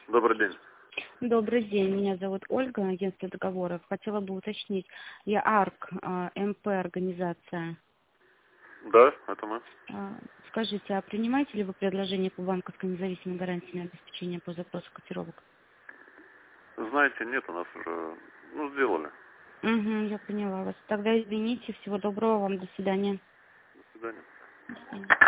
Добрый день. Добрый день, меня зовут Ольга, агентство договоров. Хотела бы уточнить, я АРК, МП организация. Да, это мы. Скажите, а принимаете ли вы предложение по банковской независимой гарантии на обеспечение по запросу котировок? Знаете, нет, у нас уже, сделали. Угу, я поняла вас. Тогда извините, всего доброго вам, до свидания. До свидания. До свидания.